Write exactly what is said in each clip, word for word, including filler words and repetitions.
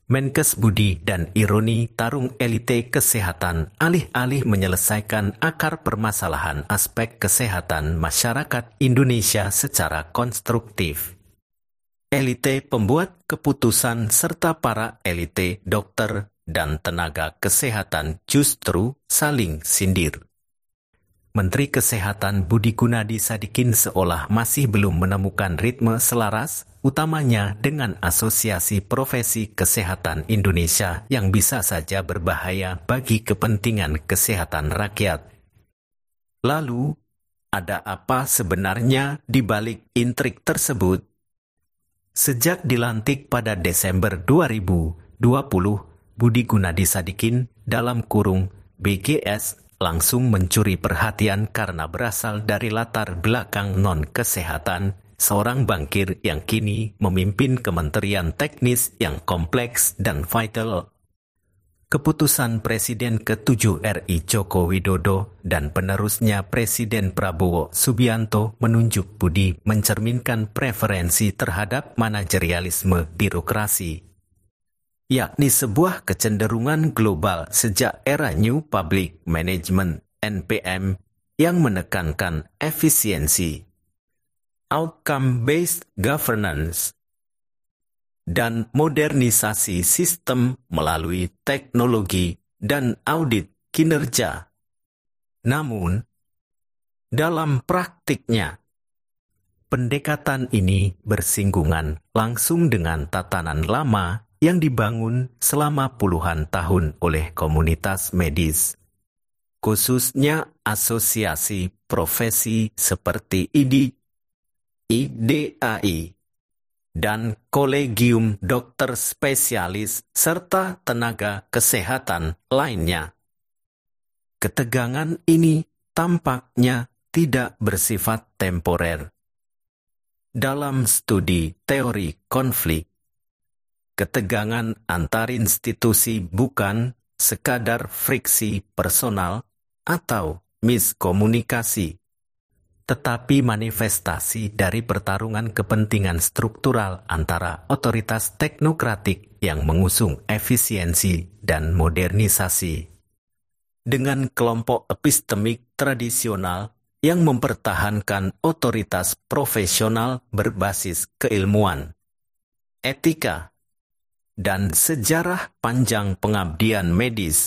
Menkes Budi dan ironi tarung elite kesehatan alih-alih menyelesaikan akar permasalahan aspek kesehatan masyarakat Indonesia secara konstruktif. Elite pembuat keputusan serta para elite dokter dan tenaga kesehatan justru saling sindir. Menteri Kesehatan Budi Gunadi Sadikin seolah masih belum menemukan ritme selaras, utamanya dengan Asosiasi Profesi Kesehatan Indonesia yang bisa saja berbahaya bagi kepentingan kesehatan rakyat. Lalu, ada apa sebenarnya di balik intrik tersebut? Sejak dilantik pada Desember dua ribu dua puluh, Budi Gunadi Sadikin dalam kurung B G S langsung mencuri perhatian karena berasal dari latar belakang non-kesehatan, seorang bankir yang kini memimpin kementerian teknis yang kompleks dan vital. Keputusan Presiden ketujuh R I Joko Widodo dan penerusnya Presiden Prabowo Subianto menunjuk Budi mencerminkan preferensi terhadap manajerialisme birokrasi, yakni sebuah kecenderungan global sejak era New Public Management N P M yang menekankan efisiensi, outcome-based governance, dan modernisasi sistem melalui teknologi dan audit kinerja. Namun, dalam praktiknya, pendekatan ini bersinggungan langsung dengan tatanan lama yang dibangun selama puluhan tahun oleh komunitas medis, khususnya asosiasi profesi seperti I D I, I D A I, dan kolegium dokter spesialis serta tenaga kesehatan lainnya. Ketegangan ini tampaknya tidak bersifat temporer. Dalam studi teori konflik, ketegangan antar institusi bukan sekadar friksi personal atau miskomunikasi, tetapi manifestasi dari pertarungan kepentingan struktural antara otoritas teknokratik yang mengusung efisiensi dan modernisasi, dengan kelompok epistemik tradisional yang mempertahankan otoritas profesional berbasis keilmuan, etika, dan sejarah panjang pengabdian medis.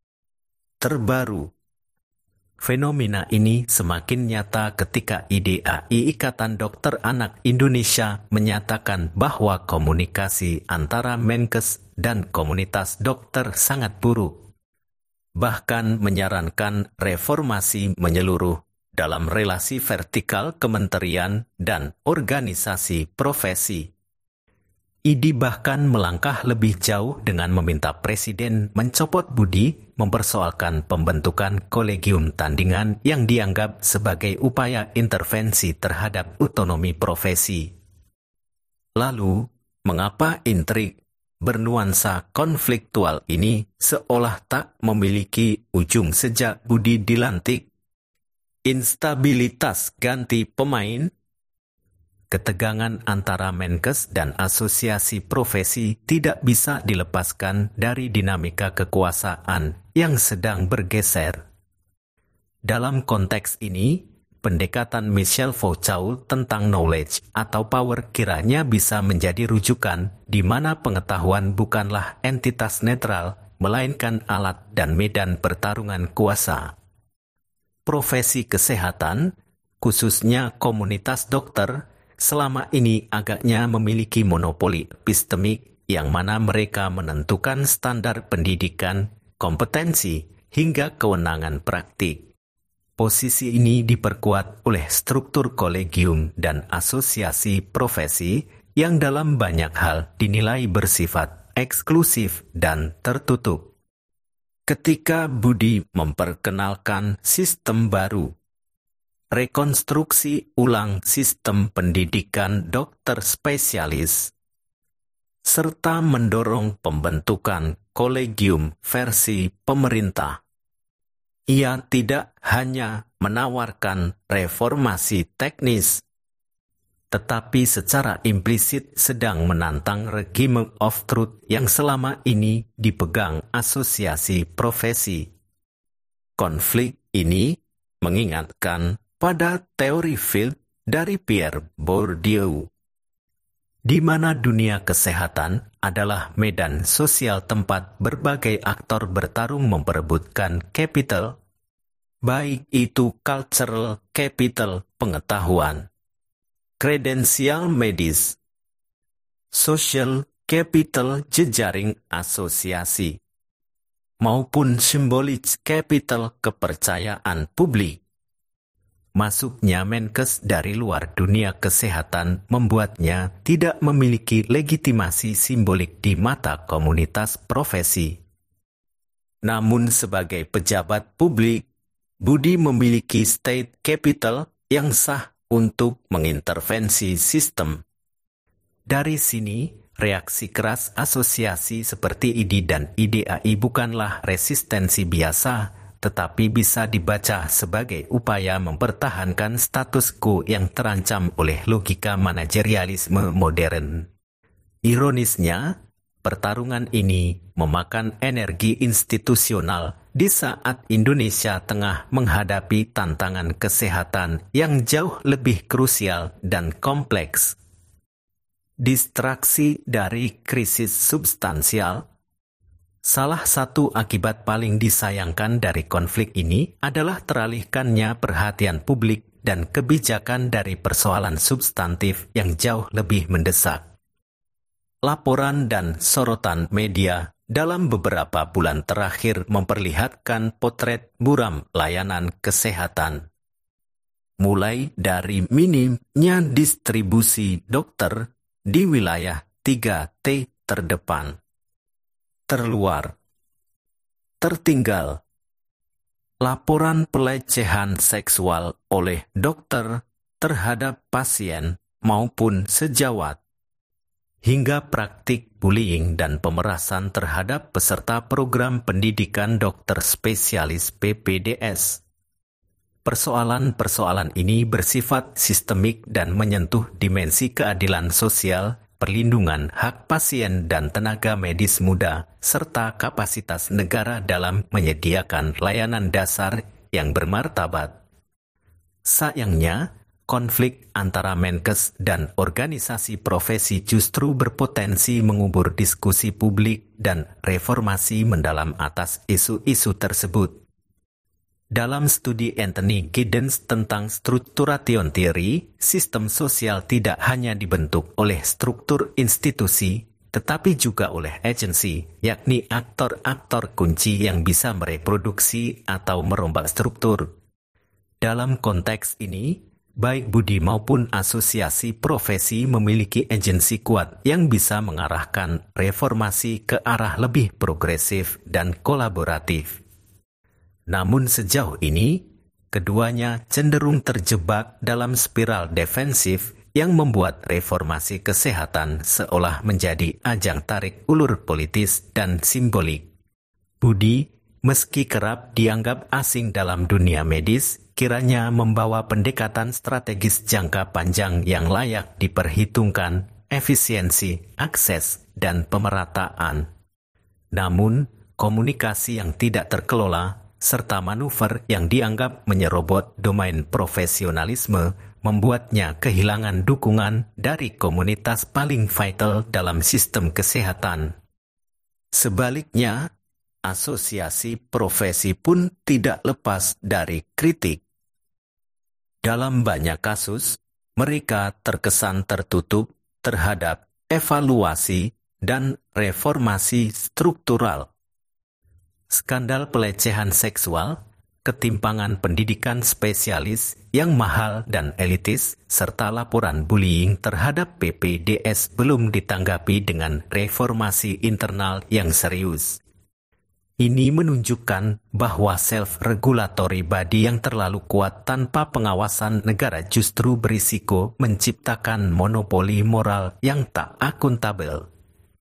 Terbaru, fenomena ini semakin nyata ketika I D A I Ikatan Dokter Anak Indonesia menyatakan bahwa komunikasi antara Menkes dan komunitas dokter sangat buruk, bahkan menyarankan reformasi menyeluruh dalam relasi vertikal kementerian dan organisasi profesi. I D I bahkan melangkah lebih jauh dengan meminta Presiden mencopot Budi mempersoalkan pembentukan kolegium tandingan yang dianggap sebagai upaya intervensi terhadap otonomi profesi. Lalu, mengapa intrik bernuansa konfliktual ini seolah tak memiliki ujung sejak Budi dilantik? Instabilitas ganti pemain, ketegangan antara Menkes dan asosiasi profesi tidak bisa dilepaskan dari dinamika kekuasaan yang sedang bergeser. Dalam konteks ini, pendekatan Michel Foucault tentang knowledge atau power kiranya bisa menjadi rujukan di mana pengetahuan bukanlah entitas netral, melainkan alat dan medan pertarungan kuasa. Profesi kesehatan, khususnya komunitas dokter, selama ini agaknya memiliki monopoli epistemik yang mana mereka menentukan standar pendidikan, kompetensi, hingga kewenangan praktik. Posisi ini diperkuat oleh struktur kolegium dan asosiasi profesi yang dalam banyak hal dinilai bersifat eksklusif dan tertutup. Ketika Budi memperkenalkan sistem baru, rekonstruksi ulang sistem pendidikan dokter spesialis, serta mendorong pembentukan kolegium versi pemerintah, ia tidak hanya menawarkan reformasi teknis, tetapi secara implisit sedang menantang regime of truth yang selama ini dipegang asosiasi profesi. Konflik ini mengingatkan pada teori field dari Pierre Bourdieu, di mana dunia kesehatan adalah medan sosial tempat berbagai aktor bertarung memperebutkan capital, baik itu cultural capital pengetahuan, kredensial medis, social capital jejaring asosiasi, maupun symbolic capital kepercayaan publik. Masuknya Menkes dari luar dunia kesehatan membuatnya tidak memiliki legitimasi simbolik di mata komunitas profesi. Namun sebagai pejabat publik, Budi memiliki state capital yang sah untuk mengintervensi sistem. Dari sini, reaksi keras asosiasi seperti I D I dan I D A I bukanlah resistensi biasa, tetapi bisa dibaca sebagai upaya mempertahankan status quo yang terancam oleh logika manajerialisme modern. Ironisnya, pertarungan ini memakan energi institusional di saat Indonesia tengah menghadapi tantangan kesehatan yang jauh lebih krusial dan kompleks. Distraksi dari krisis substansial. Salah satu akibat paling disayangkan dari konflik ini adalah teralihkannya perhatian publik dan kebijakan dari persoalan substantif yang jauh lebih mendesak. Laporan dan sorotan media dalam beberapa bulan terakhir memperlihatkan potret buram layanan kesehatan. Mulai dari minimnya distribusi dokter di wilayah tiga T terdepan, terluar, tertinggal, laporan pelecehan seksual oleh dokter terhadap pasien maupun sejawat, hingga praktik bullying dan pemerasan terhadap peserta program pendidikan dokter spesialis P P D S. Persoalan-persoalan ini bersifat sistemik dan menyentuh dimensi keadilan sosial, perlindungan hak pasien dan tenaga medis muda, serta kapasitas negara dalam menyediakan layanan dasar yang bermartabat. Sayangnya, konflik antara Menkes dan organisasi profesi justru berpotensi mengubur diskusi publik dan reformasi mendalam atas isu-isu tersebut. Dalam studi Anthony Giddens tentang Structuration Theory, sistem sosial tidak hanya dibentuk oleh struktur institusi, tetapi juga oleh agensi, yakni aktor-aktor kunci yang bisa mereproduksi atau merombak struktur. Dalam konteks ini, baik Budi maupun asosiasi profesi memiliki agensi kuat yang bisa mengarahkan reformasi ke arah lebih progresif dan kolaboratif. Namun sejauh ini, keduanya cenderung terjebak dalam spiral defensif yang membuat reformasi kesehatan seolah menjadi ajang tarik ulur politis dan simbolik. Budi, meski kerap dianggap asing dalam dunia medis, kiranya membawa pendekatan strategis jangka panjang yang layak diperhitungkan, efisiensi, akses, dan pemerataan. Namun, komunikasi yang tidak terkelola serta manuver yang dianggap menyerobot domain profesionalisme membuatnya kehilangan dukungan dari komunitas paling vital dalam sistem kesehatan. Sebaliknya, asosiasi profesi pun tidak lepas dari kritik. Dalam banyak kasus, mereka terkesan tertutup terhadap evaluasi dan reformasi struktural. Skandal pelecehan seksual, ketimpangan pendidikan spesialis yang mahal dan elitis, serta laporan bullying terhadap P P D S belum ditanggapi dengan reformasi internal yang serius. Ini menunjukkan bahwa self-regulatory body yang terlalu kuat tanpa pengawasan negara justru berisiko menciptakan monopoli moral yang tak akuntabel.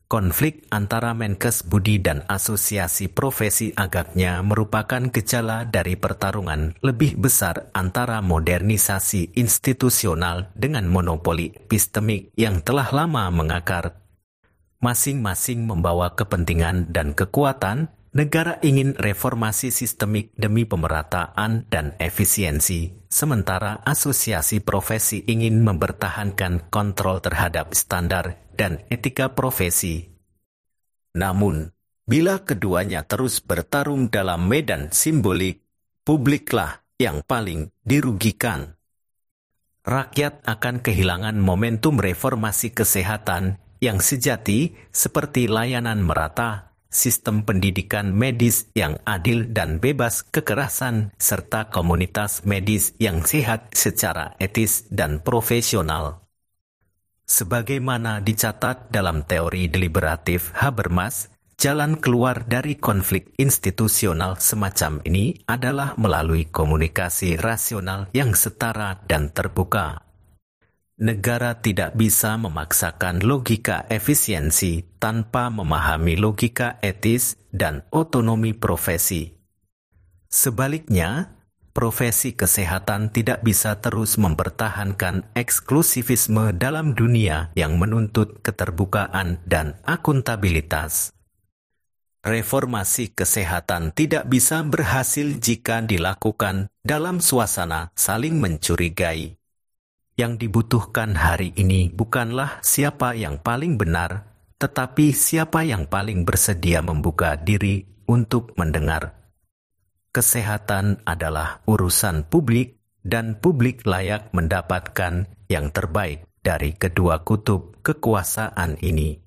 Konflik antara Menkes Budi dan Asosiasi Profesi agaknya merupakan gejala dari pertarungan lebih besar antara modernisasi institusional dengan monopoli epistemik yang telah lama mengakar. Masing-masing membawa kepentingan dan kekuatan. Negara ingin reformasi sistemik demi pemerataan dan efisiensi, sementara asosiasi profesi ingin mempertahankan kontrol terhadap standar dan etika profesi. Namun, bila keduanya terus bertarung dalam medan simbolik, publiklah yang paling dirugikan. Rakyat akan kehilangan momentum reformasi kesehatan yang sejati seperti layanan merata, sistem pendidikan medis yang adil dan bebas kekerasan, serta komunitas medis yang sehat secara etis dan profesional. Sebagaimana dicatat dalam teori deliberatif Habermas, jalan keluar dari konflik institusional semacam ini adalah melalui komunikasi rasional yang setara dan terbuka. Negara tidak bisa memaksakan logika efisiensi tanpa memahami logika etis dan otonomi profesi. Sebaliknya, profesi kesehatan tidak bisa terus mempertahankan eksklusivisme dalam dunia yang menuntut keterbukaan dan akuntabilitas. Reformasi kesehatan tidak bisa berhasil jika dilakukan dalam suasana saling mencurigai. Yang dibutuhkan hari ini bukanlah siapa yang paling benar, tetapi siapa yang paling bersedia membuka diri untuk mendengar. Kesehatan adalah urusan publik, dan publik layak mendapatkan yang terbaik dari kedua kutub kekuasaan ini.